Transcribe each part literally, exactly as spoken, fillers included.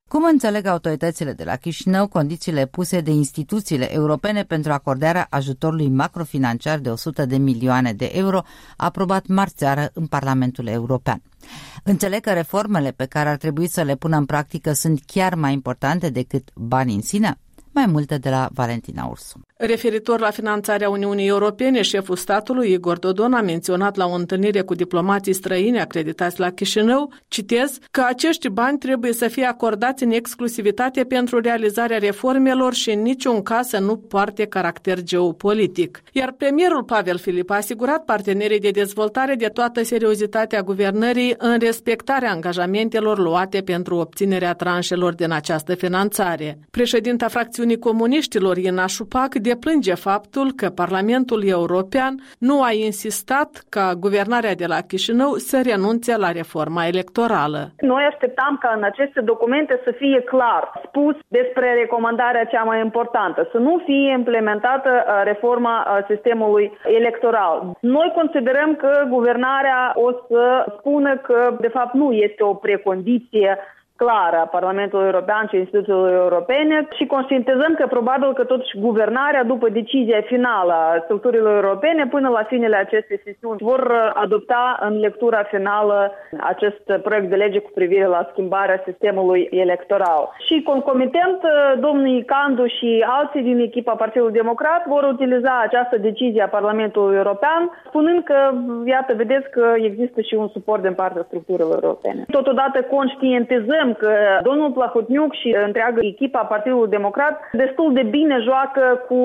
Cum înțeleg autoritățile de la Chișinău condițiile puse de instituțiile europene pentru acordarea ajutorului macrofinanciar de o sută de milioane de euro aprobat marțeară în Parlamentul European? Înțeleg că reformele pe care ar trebui să le pună în practică sunt chiar mai importante decât banii în sine? Mai multe de la Valentina Ursu. Referitor la finanțarea Uniunii Europene, șeful statului Igor Dodon a menționat la o întâlnire cu diplomații străini acreditați la Chișinău, citez, că acești bani trebuie să fie acordați în exclusivitate pentru realizarea reformelor și în niciun caz să nu poarte caracter geopolitic. Iar premierul Pavel Filip a asigurat partenerii de dezvoltare de toată seriozitatea guvernării în respectarea angajamentelor luate pentru obținerea tranșelor din această finanțare. Președinta fracțiunii comuniștilor, Ina Șupac, deplânge faptul că Parlamentul European nu a insistat ca guvernarea de la Chișinău să renunțe la reforma electorală. Noi așteptam ca în aceste documente să fie clar spus despre recomandarea cea mai importantă, să nu fie implementată reforma sistemului electoral. Noi considerăm că guvernarea o să spună că de fapt nu este o precondiție clară a Parlamentului European și instituțiilor europene și conștientizăm că probabil că totuși guvernarea, după decizia finală a structurilor europene, până la finele acestei sesiuni, vor adopta în lectura finală acest proiect de lege cu privire la schimbarea sistemului electoral. Și concomitent, domnii Candu și alții din echipa Partidului Democrat vor utiliza această decizie a Parlamentului European, spunând că, iată, vedeți că există și un suport din partea structurilor europene. Totodată conștientizăm că domnul Plahotniuc și întreaga echipa Partidului Democrat destul de bine joacă cu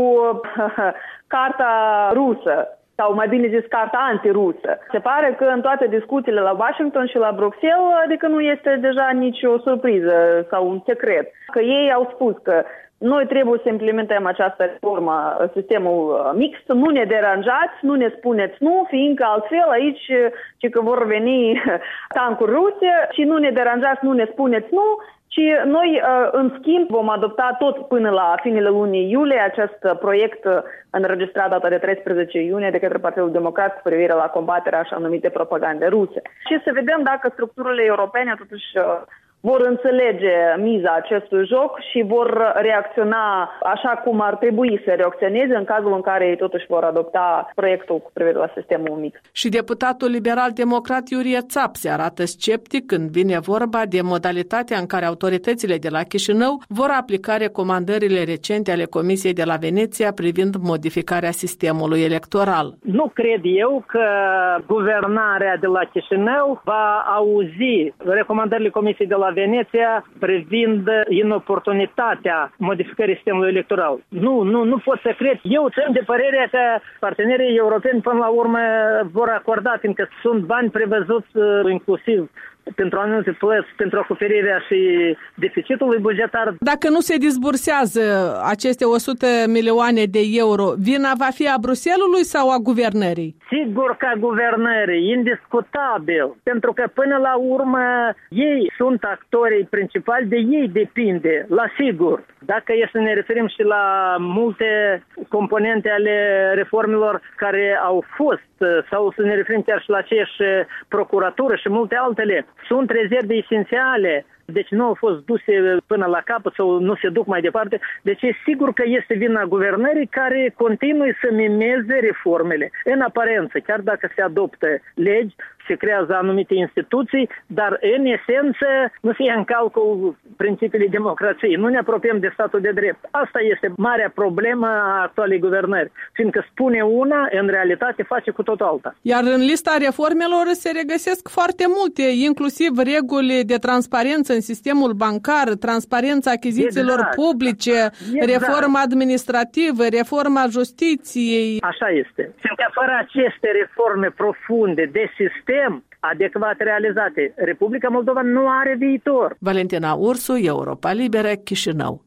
carta rusă, sau mai bine zis carta antirusă. Se pare că în toate discuțiile la Washington și la Bruxelles, adică nu este deja nicio surpriză sau un secret, că ei au spus că noi trebuie să implementăm această reformă, sistemul mixt, nu ne deranjați, nu ne spuneți nu, fiindcă altfel aici, ci că vor veni tancuri ruse și nu ne deranjați, nu ne spuneți nu, ci noi, în schimb, vom adopta tot până la finele lunii iulie acest proiect înregistrat data de treisprezece iunie de către Partidul Democrat cu privire la combaterea așa numite propagande ruse. Și să vedem dacă structurile europene totuși vor înțelege miza acestui joc și vor reacționa așa cum ar trebui să reacționeze în cazul în care ei totuși vor adopta proiectul cu privire la sistemul mixt. Și deputatul liberal-democrat Iurie Țap se arată sceptic când vine vorba de modalitatea în care autoritățile de la Chișinău vor aplica recomandările recente ale Comisiei de la Veneția privind modificarea sistemului electoral. Nu cred eu că guvernarea de la Chișinău va auzi recomandările Comisiei de la Veneția privind inoportunitatea modificării sistemului electoral. Nu, nu, nu pot să cred. Eu sunt de părere că partenerii europeni până la urmă vor acorda, fiindcă sunt bani prevăzuți inclusiv pentru anumite plăți, pentru acoperirea și deficitului bugetar. Dacă nu se disbursează aceste o sută milioane de euro, vina va fi a Bruxellesului sau a guvernării? Sigur că a guvernării, indiscutabil, pentru că până la urmă ei sunt actorii principali, de ei depinde, la sigur. Dacă e să ne referim și la multe componente ale reformelor care au fost, sau să ne referim chiar și la aceeași procuratură și multe altele, sunt rezerve esențiale, deci nu au fost duse până la capăt sau nu se duc mai departe. Deci e sigur că este vina guvernării care continuă să mimeze reformele. În aparență, chiar dacă se adoptă legi, se creează anumite instituții, dar în esență nu se ia în calcul principiile democrației. Nu ne apropiem de statul de drept. Asta este marea problemă a actualei guvernări, fiindcă spune una, în realitate face cu totul alta. Iar în lista reformelor se regăsesc foarte multe, inclusiv reguli de transparență în sistemul bancar, transparența achizițiilor exact. publice, exact. reforma administrativă, reforma justiției. Așa este. Fiindcă fără aceste reforme profunde de sistem adecvat realizate, Republica Moldova nu are viitor. Valentina Ursu, Europa Liberă, Chișinău.